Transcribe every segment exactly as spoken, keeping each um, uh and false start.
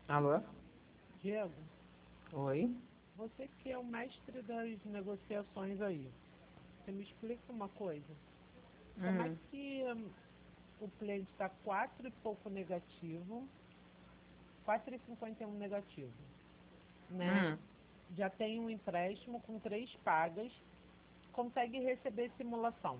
Alô? Diego, Oi? você que é o mestre das negociações aí, você me explica uma coisa. Como é Hum, que hum, o cliente está quatro e pouco negativo, quatro e cinquenta e um negativo, né? hum. Já tem um empréstimo com três pagas, consegue receber simulação.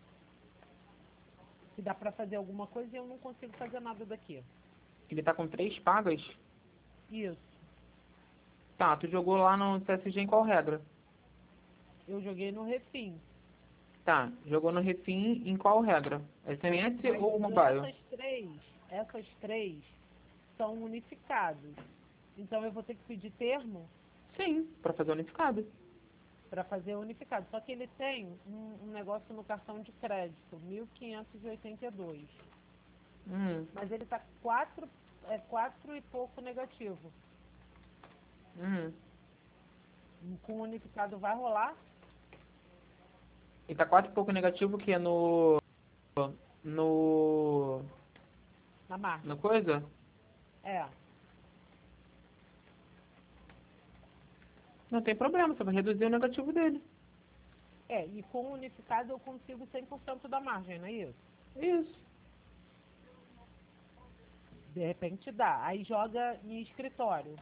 Que dá para fazer alguma coisa e eu não consigo fazer nada daqui. Ele tá com três pagas? Isso. Tá, tu jogou lá no C S G em qual regra? Eu joguei no Refim, Tá, jogou no Refin em qual regra? S M S mas ou mobile? essas três, essas três são unificados. Então eu vou ter que pedir termo Sim, pra fazer unificado. para fazer unificado. Só que ele tem um, um negócio no cartão de crédito, mil quinhentos e oitenta e dois. Hum, Mas ele está quatro, é quatro e pouco negativo. hum. Com unificado vai rolar? E tá quatro e pouco negativo que é no... No... Na No margem. coisa? É. Não tem problema, você vai reduzir o negativo dele. É, e com unificado eu consigo cem por cento da margem, não é isso? Isso, De repente dá. Aí joga em escritório.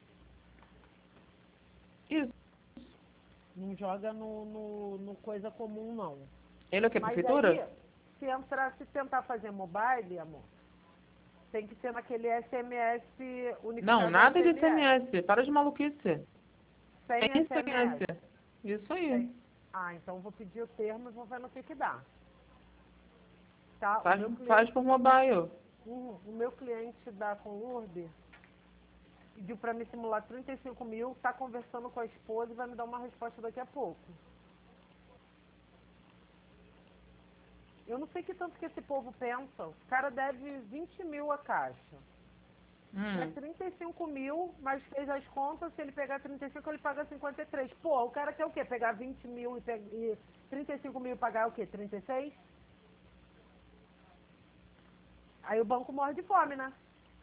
isso. Não joga no, no, no coisa comum, não. Ele é o quê? Mas aí, Prefeitura? se entrar, se tentar fazer mobile, amor, tem que ser naquele S M S, Não, unificado nada de S M S. S M S. Para de maluquice. Sem Tem S M S. S M S. Isso aí. Tem. Ah, então vou pedir o termo e vou ver no que que dá. Tá? O Faz, meu faz cliente, por mobile. uhum, o meu cliente da Conurb pediu para me simular trinta e cinco mil, tá conversando com a esposa e vai me dar uma resposta daqui a pouco. Eu não sei que tanto que esse povo pensa. O cara deve vinte mil a caixa. Quer Hum. trinta e cinco mil, mas fez as contas, se ele pegar trinta e cinco, ele paga cinquenta e três. Pô, o cara quer o quê? Pegar vinte mil e, pe... e trinta e cinco mil e pagar o quê? trinta e seis? Aí o banco morre de fome, né?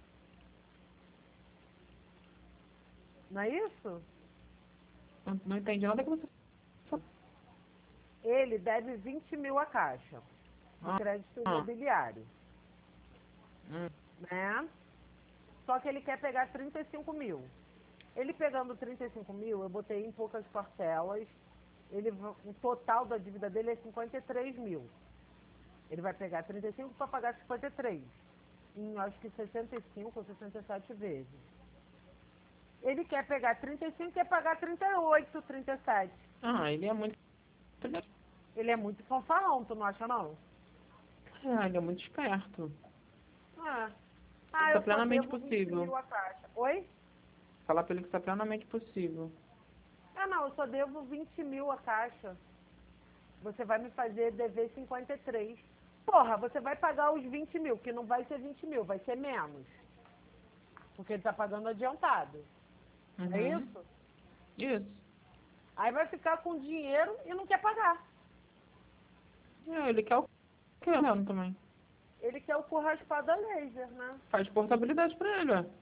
Não é isso? Não, não entendi nada que você falou. Ele deve vinte mil a caixa de Ah, crédito ah, imobiliário, hum. né? Só que ele quer pegar trinta e cinco mil. Ele pegando trinta e cinco mil, eu botei em poucas parcelas. Ele, va- o total da dívida dele é cinquenta e três mil. Ele vai pegar trinta e cinco para pagar cinquenta e três. Em acho que sessenta e cinco ou sessenta e sete vezes. Ele quer pegar trinta e cinco e quer pagar trinta e oito, trinta e sete. Ah, ele é muito. Ele é muito fanfarrão, tu não acha não? Ah, ele é muito esperto. Ah, ah Isso é eu só plenamente devo vinte possível. mil a caixa. Oi? Falar pra ele que isso é plenamente possível. Ah não, eu só devo vinte mil a caixa. Você vai me fazer dever cinquenta e três. Porra, você vai pagar os vinte mil, que não vai ser vinte mil, vai ser menos. Porque ele tá pagando adiantado. É Uhum. isso? Isso. Aí vai ficar com dinheiro e não quer pagar. É, ele quer o que eu quero também. Ele quer o cu raspado a laser, né? Faz portabilidade pra ele, ó.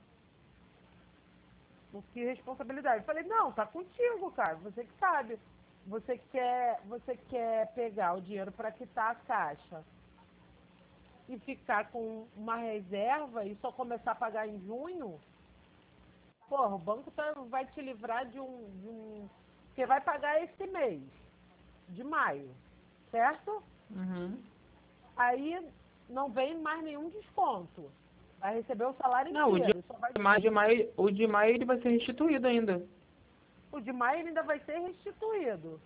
O que responsabilidade? Eu falei, não, tá contigo, cara. Você que sabe. Você quer, você quer pegar o dinheiro para quitar a caixa e ficar com uma reserva e só começar a pagar em junho? Porra, o banco tá, vai te livrar de um, de um. Porque vai pagar esse mês, de maio, certo? Uhum. Aí não vem mais nenhum desconto. Vai receber o salário Não, o de inteiro. Só vai... maio, de maio, o de maio ele vai ser restituído ainda. O de maio ele ainda vai ser restituído,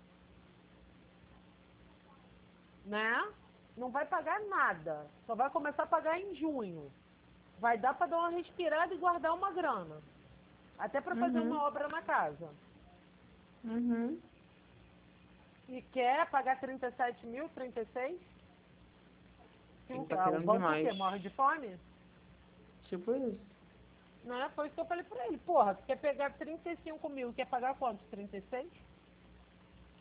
né? Não vai pagar nada. Só vai começar a pagar em junho. Vai dar para dar uma respirada e guardar uma grana. Até para fazer Uhum. uma obra na casa. Uhum. E quer pagar trinta e sete mil, trinta e seis? Ele O, tá ah, o querendo banco o demais. quê? Morre de fome? Tipo isso. Não é? Foi isso que eu falei para ele. Porra, tu quer pegar trinta e cinco mil, quer pagar quanto? trinta e seis?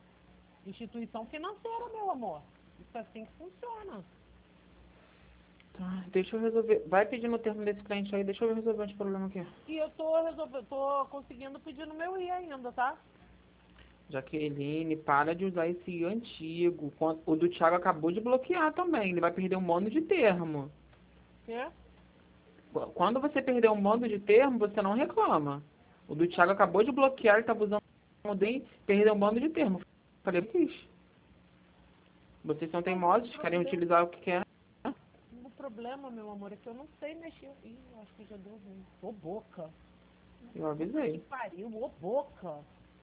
Instituição financeira, meu amor. Isso é assim que funciona. Tá, deixa eu resolver. Vai pedindo o termo desse cliente aí, deixa eu resolver uns problemas aqui. E eu tô resolvendo, tô conseguindo pedir no meu I ainda, tá? Jaqueline, para de usar esse I antigo. Quan- O do Thiago acabou de bloquear também. Ele vai perder um monte de termo. Quê? Qu- Quando você perder um monte de termo, você não reclama. O do Thiago acabou de bloquear, ele tá usando o D, perdeu um bando de termo. Falei, quis. Vocês são teimosos, querem utilizar o que quer. O problema, meu amor, é que eu não sei mexer. Ih, acho que já deu ruim. Ô boca. Eu avisei. Que pariu, ô boca.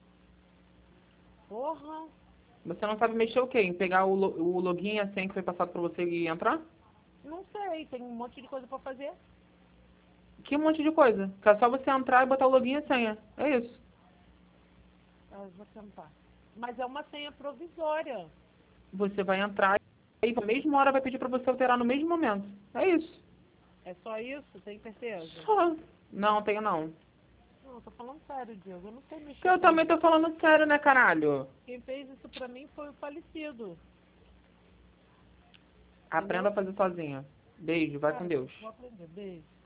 Porra. Você não sabe mexer o quê? Em pegar o, lo- o login e a senha que foi passado pra você e entrar? Não sei, tem um monte de coisa pra fazer. Que monte de coisa. Que é só você entrar e botar o login e a senha. É isso. Ah, eu vou tentar. Mas é uma senha provisória. Você vai entrar e na mesma hora vai pedir pra você alterar no mesmo momento. É isso. É só isso? Tem certeza? Só. Não, tenho não. Não, eu tô falando sério, Diego. Eu não sei mexer. Porque eu com também isso. tô falando sério, né, caralho? Quem fez isso pra mim foi o falecido. Aprenda a fazer sozinha. Beijo, vai Cara, com Deus. vou aprender. Beijo.